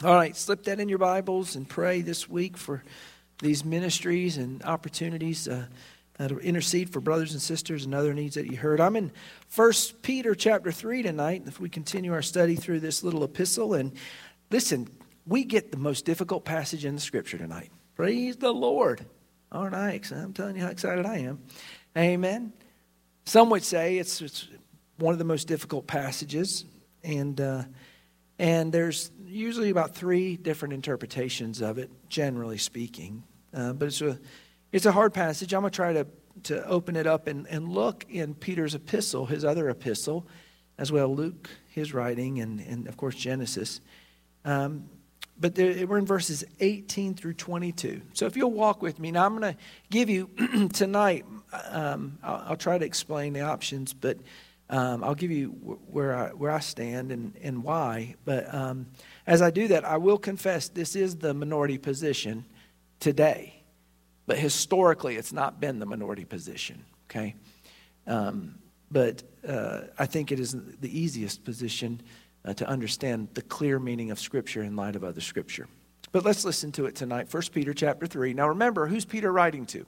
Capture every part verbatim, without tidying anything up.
All right, slip that in your Bibles and pray this week for these ministries and opportunities uh, to intercede for brothers and sisters and other needs that you heard. I'm in First Peter chapter three tonight, if we continue our study through this little epistle. And listen, we get the most difficult passage in the Scripture tonight. Praise the Lord. Aren't I excited? I'm telling you how excited I am. Amen. Some would say it's, it's one of the most difficult passages. And uh, and there's usually about three different interpretations of it, generally speaking. Uh, but it's a it's a hard passage. I'm going to try to, to open it up and, and look in Peter's epistle, his other epistle, as well Luke, his writing, and, and of course Genesis. Um, but there, we're in verses eighteen through twenty-two. So if you'll walk with me. Now I'm going to give you tonight, um, I'll, I'll try to explain the options, but Um, I'll give you where I where I stand and, and why. But um, as I do that, I will confess this is the minority position today. But historically, it's not been the minority position. Okay, um, but uh, I think it is the easiest position uh, to understand the clear meaning of Scripture in light of other Scripture. But let's listen to it tonight. First Peter chapter three. Now remember, who's Peter writing to?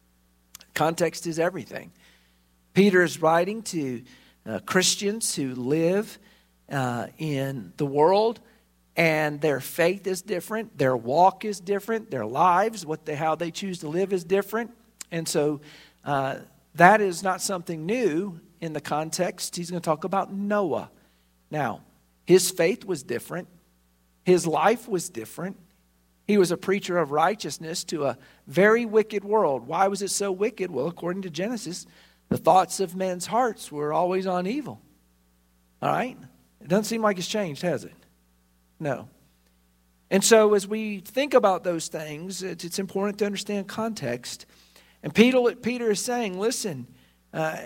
Context is everything. Peter is writing to Uh, Christians who live uh, in the world, and their faith is different, their walk is different, their lives, what they, how they choose to live is different. And so uh, that is not something new in the context. He's going to talk about Noah. Now, his faith was different. His life was different. He was a preacher of righteousness to a very wicked world. Why was it so wicked? Well, according to Genesis, the thoughts of men's hearts were always on evil. All right? It doesn't seem like it's changed, has it? No. And so as we think about those things, it's, it's important to understand context. And Peter, Peter is saying, listen, uh,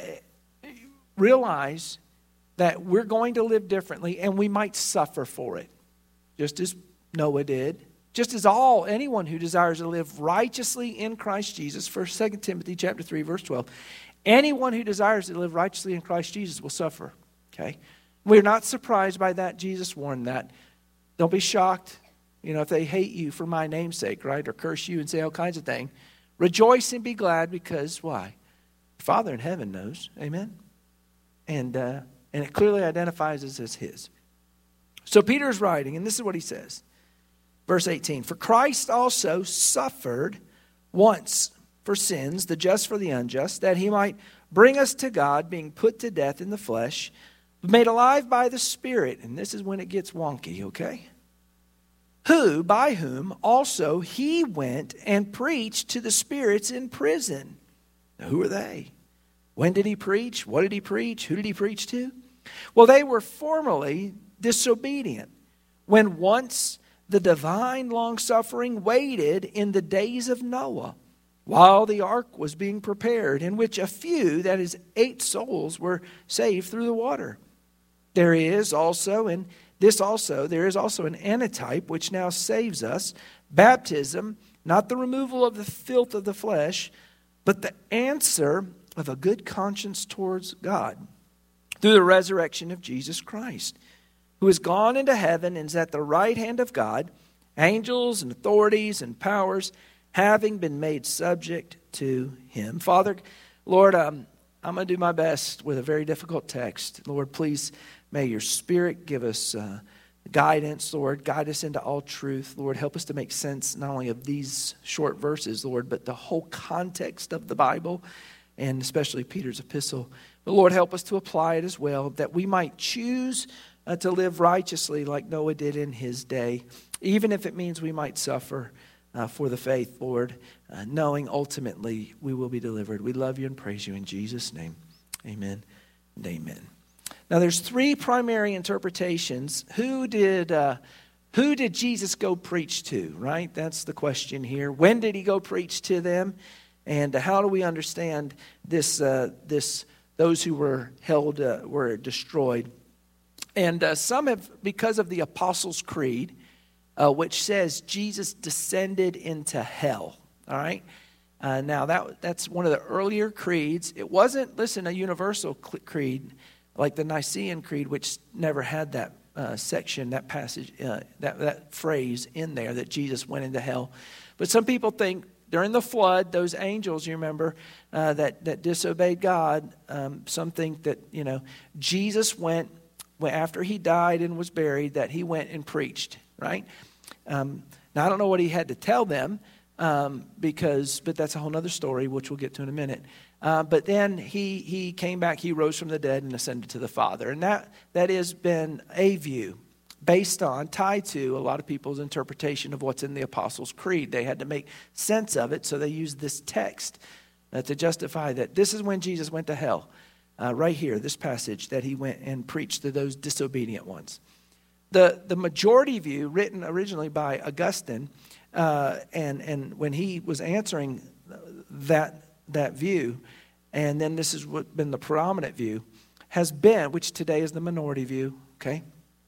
realize that we're going to live differently and we might suffer for it, just as Noah did. Just as all, anyone who desires to live righteously in Christ Jesus, First, Second Timothy chapter three, verse twelve, anyone who desires to live righteously in Christ Jesus will suffer. Okay? We're not surprised by that. Jesus warned that. Don't be shocked, you know, if they hate you for my name's sake, right? Or curse you and say all kinds of things. Rejoice and be glad because, why? Your Father in heaven knows. Amen? And, uh, and it clearly identifies us as his. So Peter is writing, and this is what he says. Verse eighteen, for Christ also suffered once for sins, the just for the unjust, that he might bring us to God, being put to death in the flesh, but made alive by the Spirit. And this is when it gets wonky, okay? Who, by whom also he went and preached to the spirits in prison. Now, who are they? When did he preach? What did he preach? Who did he preach to? Well, they were formerly disobedient, when once the divine long-suffering waited in the days of Noah, while the ark was being prepared, in which a few, that is eight souls, were saved through the water. There is also, and this also, there is also an antitype which now saves us, baptism, not the removal of the filth of the flesh, but the answer of a good conscience towards God, through the resurrection of Jesus Christ, who has gone into heaven and is at the right hand of God, angels and authorities and powers having been made subject to him. Father, Lord, um, I'm going to do my best with a very difficult text. Lord, please may your Spirit give us uh, guidance, Lord. Guide us into all truth. Lord, help us to make sense not only of these short verses, Lord, but the whole context of the Bible, and especially Peter's epistle. But Lord, help us to apply it as well, that we might choose uh, to live righteously like Noah did in his day, even if it means we might suffer uh, for the faith, Lord, uh, knowing ultimately we will be delivered. We love you and praise you in Jesus' name. Amen and amen. Now, there's three primary interpretations. Who did uh, who did Jesus go preach to, right? That's the question here. When did he go preach to them? And how do we understand this? Uh, this those who were held uh, were destroyed. And uh, some have, because of the Apostles' Creed, uh, which says Jesus descended into hell. All right. Uh, now that that's one of the earlier creeds. It wasn't, listen, a universal creed like the Nicene Creed, which never had that uh, section, that passage, uh, that, that phrase in there that Jesus went into hell. But some people think during the flood, those angels, you remember, uh, that, that disobeyed God, um, some think that, you know, Jesus went, after he died and was buried, that he went and preached, right? Um, now, I don't know what he had to tell them, um, because, but that's a whole other story, which we'll get to in a minute. Uh, but then he he came back, he rose from the dead and ascended to the Father. And that that has been a view based on, tied to a lot of people's interpretation of what's in the Apostles' Creed. They had to make sense of it, so they used this text uh, to justify that this is when Jesus went to hell. Uh, right here, this passage, that he went and preached to those disobedient ones. The the majority view, written originally by Augustine, uh, and, and when he was answering that that view, and then this has been the predominant view, has been, which today is the minority view, okay,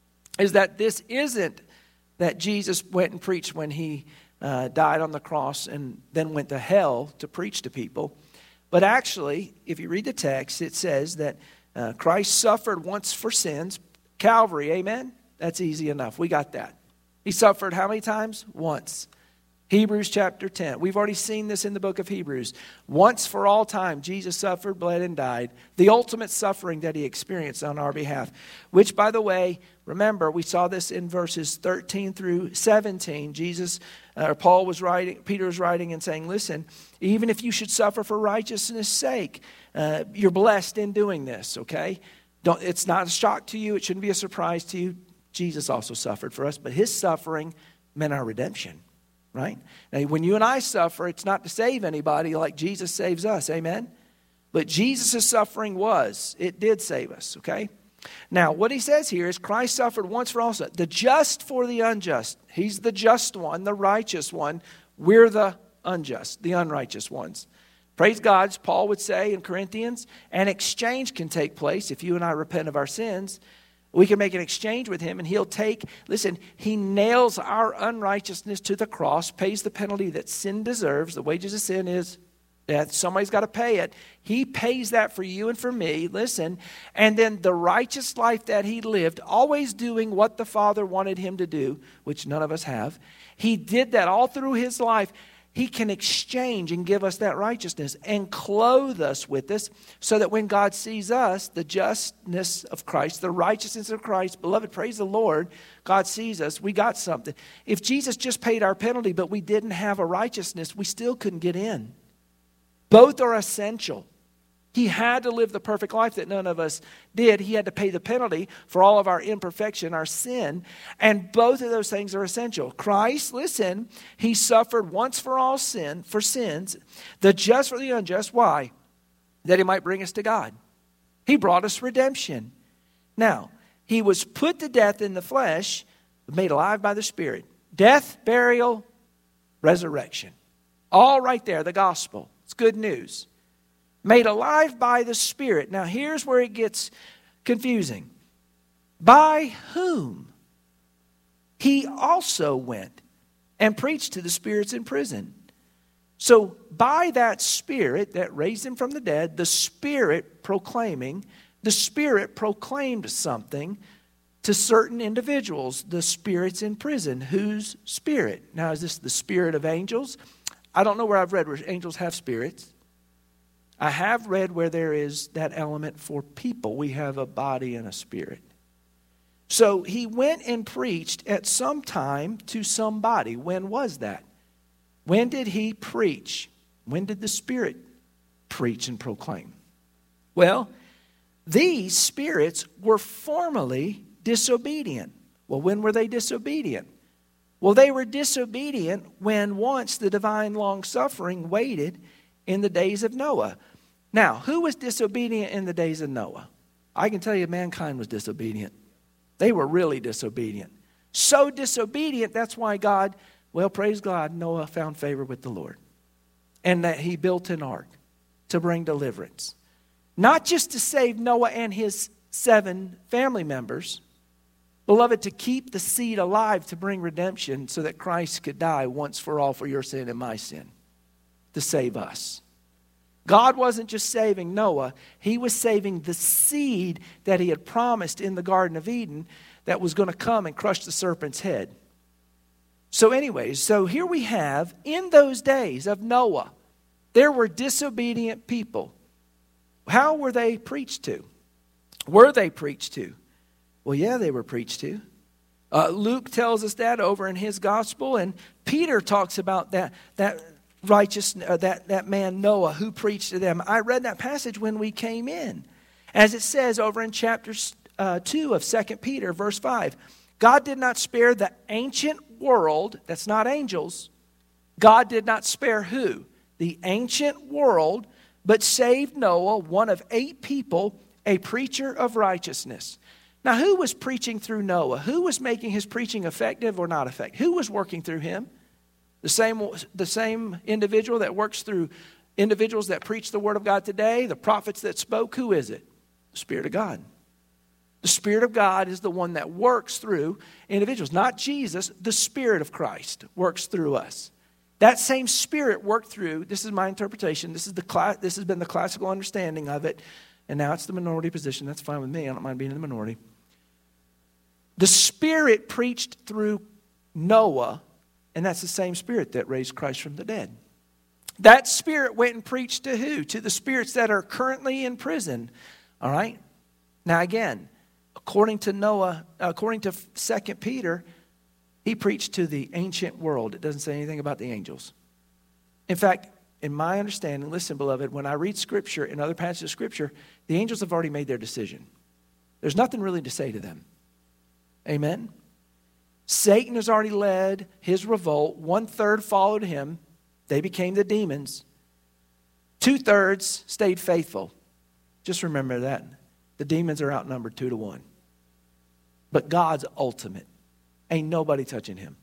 is that this isn't that Jesus went and preached when he uh, died on the cross and then went to hell to preach to people. But actually, if you read the text, it says that uh, Christ suffered once for sins. Calvary, amen? That's easy enough. We got that. He suffered how many times? Once. Hebrews chapter ten. We've already seen this in the book of Hebrews. Once for all time, Jesus suffered, bled, and died. The ultimate suffering that he experienced on our behalf. Which, by the way, remember, we saw this in verses thirteen through seventeen. Jesus, or Paul was writing, Peter was writing and saying, listen, even if you should suffer for righteousness' sake, uh, you're blessed in doing this, okay? Don't, it's not a shock to you. It shouldn't be a surprise to you. Jesus also suffered for us, but his suffering meant our redemption. Right? Now, when you and I suffer, it's not to save anybody like Jesus saves us. Amen? But Jesus' suffering was. It did save us. Okay? Now, what he says here is Christ suffered once for all. The just for the unjust. He's the just one, the righteous one. We're the unjust, the unrighteous ones. Praise God, as Paul would say in Corinthians, an exchange can take place if you and I repent of our sins. We can make an exchange with him and he'll take, listen, he nails our unrighteousness to the cross, pays the penalty that sin deserves. The wages of sin is death. Somebody's got to pay it. He pays that for you and for me, listen. And then the righteous life that he lived, always doing what the Father wanted him to do, which none of us have. He did that all through his life. He can exchange and give us that righteousness and clothe us with this so that when God sees us, the justness of Christ, the righteousness of Christ, beloved, praise the Lord, God sees us, we got something. If Jesus just paid our penalty but we didn't have a righteousness, we still couldn't get in. Both are essential. He had to live the perfect life that none of us did. He had to pay the penalty for all of our imperfection, our sin. And both of those things are essential. Christ, listen, he suffered once for all sin, for sins, the just for the unjust. Why? That he might bring us to God. He brought us redemption. Now, he was put to death in the flesh, made alive by the Spirit. Death, burial, resurrection. All right there, the gospel. It's good news. Made alive by the Spirit. Now here's where it gets confusing. By whom? He also went and preached to the spirits in prison. So by that Spirit that raised him from the dead, the Spirit proclaiming, the Spirit proclaimed something to certain individuals. The spirits in prison. Whose spirit? Now is this the spirit of angels? I don't know where I've read where angels have spirits. I have read where there is that element for people. We have a body and a spirit. So he went and preached at some time to somebody. When was that? When did he preach? When did the Spirit preach and proclaim? Well, these spirits were formerly disobedient. Well, when were they disobedient? Well, they were disobedient when once the divine long-suffering waited in the days of Noah. Now, who was disobedient in the days of Noah? I can tell you mankind was disobedient. They were really disobedient. So disobedient, that's why God, well, praise God, Noah found favor with the Lord. And that he built an ark to bring deliverance. Not just to save Noah and his seven family members, beloved, to keep the seed alive to bring redemption so that Christ could die once for all for your sin and my sin. To save us. God wasn't just saving Noah. He was saving the seed that he had promised in the Garden of Eden that was going to come and crush the serpent's head. So anyways, so here we have, in those days of Noah, there were disobedient people. How were they preached to? Were they preached to? Well, yeah, they were preached to. Uh, Luke tells us that over in his gospel, and Peter talks about that that righteous uh, that that man Noah who preached to them. I read that passage when we came in, as it says over in chapter uh, two of Second Peter, verse five. God did not spare the ancient world. That's not angels. God did not spare who? The ancient world, but saved Noah, one of eight people, a preacher of righteousness. Now, who was preaching through Noah? Who was making his preaching effective or not effective? Who was working through him? The same, the same individual that works through individuals that preach the word of God today, the prophets that spoke. Who is it? The Spirit of God. The Spirit of God is the one that works through individuals. Not Jesus, the Spirit of Christ works through us. That same Spirit worked through, this is my interpretation, this is the class, this has been the classical understanding of it, and now it's the minority position. That's fine with me. I don't mind being in the minority. The Spirit preached through Noah, and that's the same Spirit that raised Christ from the dead. That Spirit went and preached to who? To the spirits that are currently in prison. All right? Now again, according to Noah, according to Second Peter, he preached to the ancient world. It doesn't say anything about the angels. In fact, in my understanding, listen, beloved, when I read Scripture and other passages of Scripture, the angels have already made their decision. There's nothing really to say to them. Amen? Satan has already led his revolt. One-third followed him. They became the demons. Two-thirds stayed faithful. Just remember that. The demons are outnumbered two to one. But God's ultimate. Ain't nobody touching him.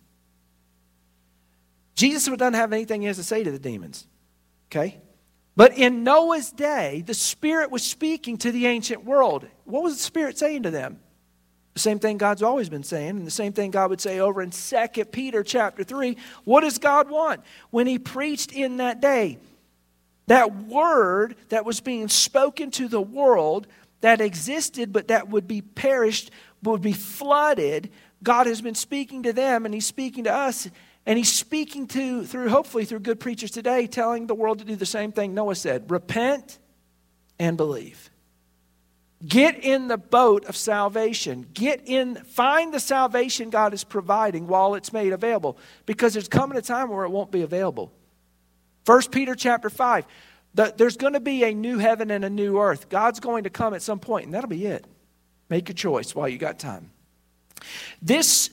Jesus doesn't have anything he has to say to the demons. Okay? But in Noah's day, the Spirit was speaking to the ancient world. What was the Spirit saying to them? The same thing God's always been saying, and the same thing God would say over in Second Peter chapter three. What does God want? When he preached in that day, that word that was being spoken to the world that existed but that would be perished, would be flooded, God has been speaking to them, and he's speaking to us, and he's speaking to, through hopefully through good preachers today, telling the world to do the same thing Noah said. Repent and believe. Get in the boat of salvation. Get in, find the salvation God is providing while it's made available. Because there's coming a time where it won't be available. First Peter chapter five. The, there's going to be a new heaven and a new earth. God's going to come at some point, and that'll be it. Make your choice while you got time. This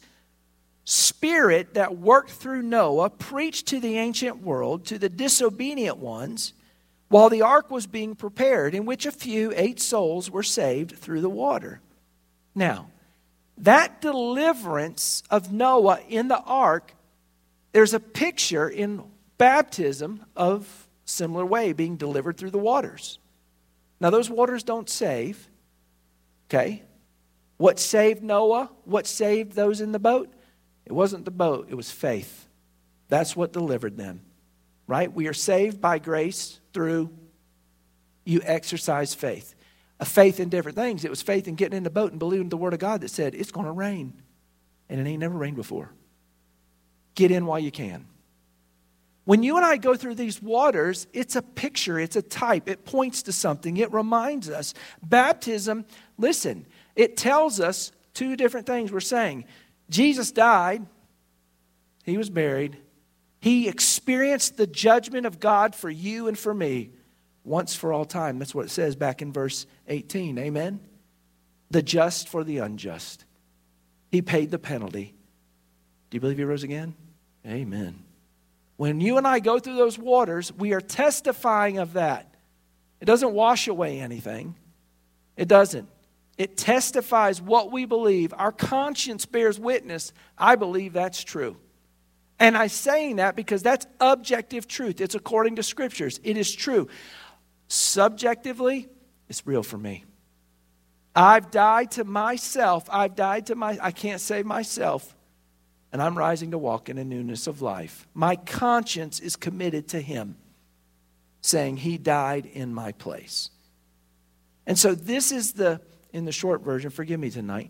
Spirit that worked through Noah preached to the ancient world, to the disobedient ones, while the ark was being prepared, in which a few, eight souls, were saved through the water. Now, that deliverance of Noah in the ark, there's a picture in baptism of similar way, being delivered through the waters. Now, those waters don't save. Okay? What saved Noah? What saved those in the boat? It wasn't the boat, it was faith. That's what delivered them. Right? We are saved by grace through you exercise faith. A faith in different things. It was faith in getting in the boat and believing the word of God that said, it's going to rain. And it ain't never rained before. Get in while you can. When you and I go through these waters, it's a picture, it's a type, it points to something, it reminds us. Baptism, listen, it tells us two different things. We're saying, Jesus died, he was buried, he experienced the judgment of God for you and for me once for all time. That's what it says back in verse eighteen. Amen? The just for the unjust. He paid the penalty. Do you believe he rose again? Amen. When you and I go through those waters, we are testifying of that. It doesn't wash away anything. It doesn't. It testifies what we believe. Our conscience bears witness. I believe that's true. And I'm saying that because that's objective truth. It's according to scriptures. It is true. Subjectively, it's real for me. I've died to myself. I've died to my, I can't save myself. And I'm rising to walk in a newness of life. My conscience is committed to him, saying he died in my place. And so this is the, in the short version, forgive me tonight,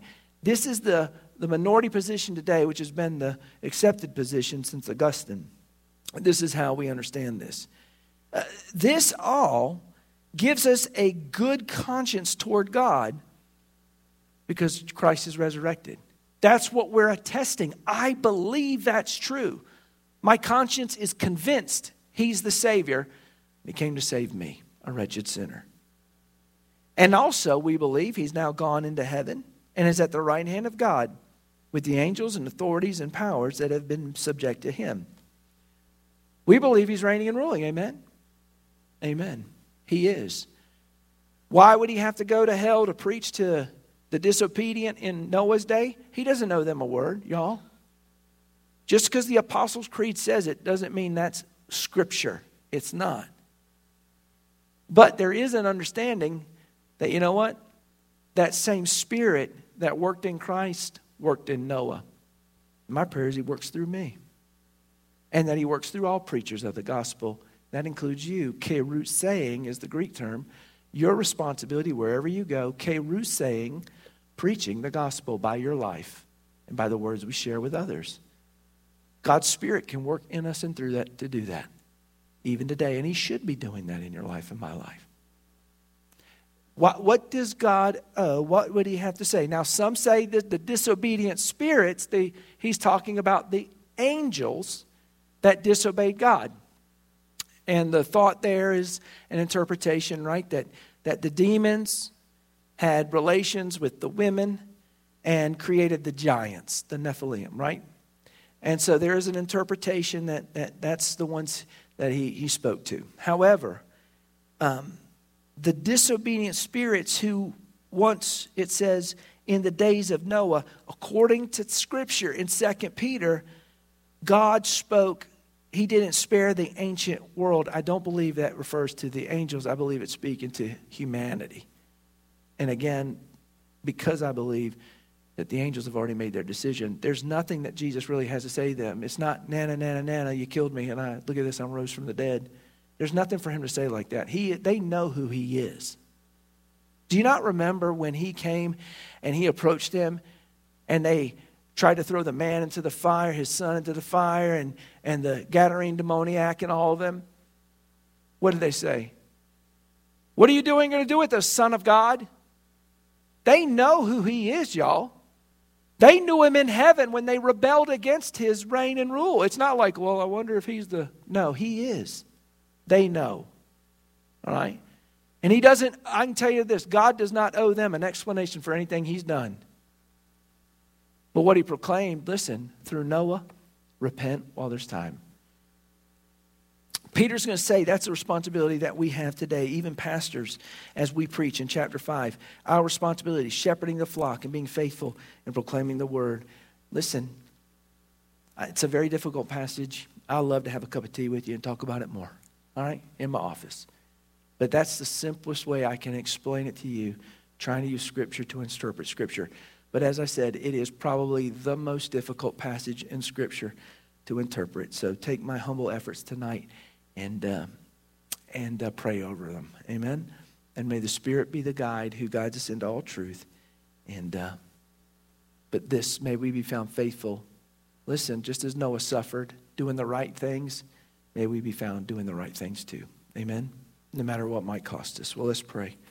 This is the, the minority position today, which has been the accepted position since Augustine. This is how we understand this. Uh, this all gives us a good conscience toward God because Christ is resurrected. That's what we're attesting. I believe that's true. My conscience is convinced He's the Savior. He came to save me, a wretched sinner. And also, we believe He's now gone into heaven and is at the right hand of God with the angels and authorities and powers that have been subject to Him. We believe He's reigning and ruling. Amen? Amen. He is. Why would He have to go to hell to preach to the disobedient in Noah's day? He doesn't know them a word, y'all. Just because the Apostles' Creed says it doesn't mean that's Scripture. It's not. But there is an understanding that, you know what? That same Spirit that worked in Christ worked in Noah. My prayer is He works through me. And that He works through all preachers of the gospel. That includes you. Keruseing is the Greek term. Your responsibility wherever you go, keruseing, preaching the gospel by your life and by the words we share with others. God's Spirit can work in us and through that to do that. Even today. And He should be doing that in your life and my life. What, what does God owe? What would He have to say? Now, some say that the disobedient spirits, the, He's talking about the angels that disobeyed God. And the thought there is an interpretation, right? That, that the demons had relations with the women and created the giants, the Nephilim, right? And so there is an interpretation that, that that's the ones that he, he spoke to. However, um, the disobedient spirits who once, it says, in the days of Noah, according to Scripture in Second Peter, God spoke. He didn't spare the ancient world. I don't believe that refers to the angels. I believe it's speaking to humanity. And again, because I believe that the angels have already made their decision, there's nothing that Jesus really has to say to them. It's not, nana, nana, nana, you killed me, and I look at this, I rose from the dead. There's nothing for Him to say like that. He, they know who He is. Do you not remember when He came and He approached them and they tried to throw the man into the fire, his son into the fire, and, and the Gadarene demoniac and all of them? What did they say? What are you doing going to do with the Son of God? They know who He is, y'all. They knew Him in heaven when they rebelled against His reign and rule. It's not like, well, I wonder if He's the... No, He is. They know. All right? And He doesn't... I can tell you this. God does not owe them an explanation for anything He's done. But what He proclaimed, listen, through Noah, repent while there's time. Peter's going to say that's a responsibility that we have today, even pastors, as we preach in chapter five. Our responsibility, shepherding the flock and being faithful and proclaiming the word. Listen, it's a very difficult passage. I'd love to have a cup of tea with you and talk about it more, all right, in my office. But that's the simplest way I can explain it to you, trying to use Scripture to interpret Scripture. But as I said, it is probably the most difficult passage in Scripture to interpret. So take my humble efforts tonight and uh, and uh, pray over them. Amen? And may the Spirit be the guide who guides us into all truth. And uh, but this, may we be found faithful. Listen, just as Noah suffered, doing the right things, may we be found doing the right things too. Amen? No matter what might cost us. Well, let's pray.